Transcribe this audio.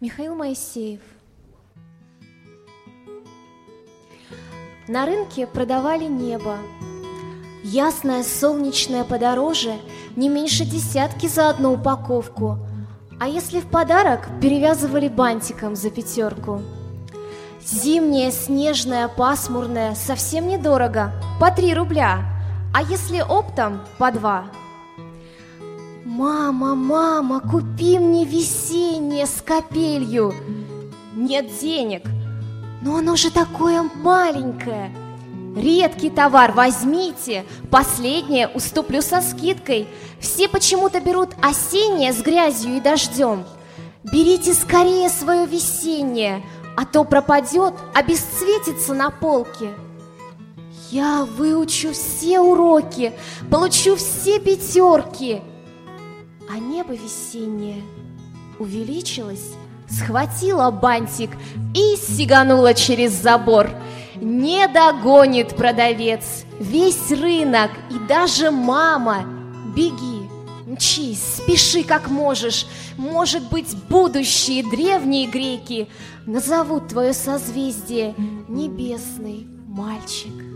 Михаил Моисеев. На рынке продавали небо. Ясное, солнечное подороже, не меньше десятки за одну упаковку. А если в подарок, перевязывали бантиком за 5. Зимнее, снежное, пасмурное, совсем недорого, по 3 рубля. А если оптом, по 2. «Мама, мама, купи мне весеннее с капелью!» «Нет денег!» «Но оно же такое маленькое!» «Редкий товар, возьмите! Последнее уступлю со скидкой. Все почему-то берут осеннее с грязью и дождем. Берите скорее свое весеннее, а то пропадет, обесцветится на полке. Я выучу все уроки, получу все 5. А небо весеннее увеличилось, схватила бантик и сиганула через забор. Не догонит продавец весь рынок и даже мама. Беги, мчись, спеши как можешь. Может быть, будущие древние греки назовут твое созвездие небесный мальчик.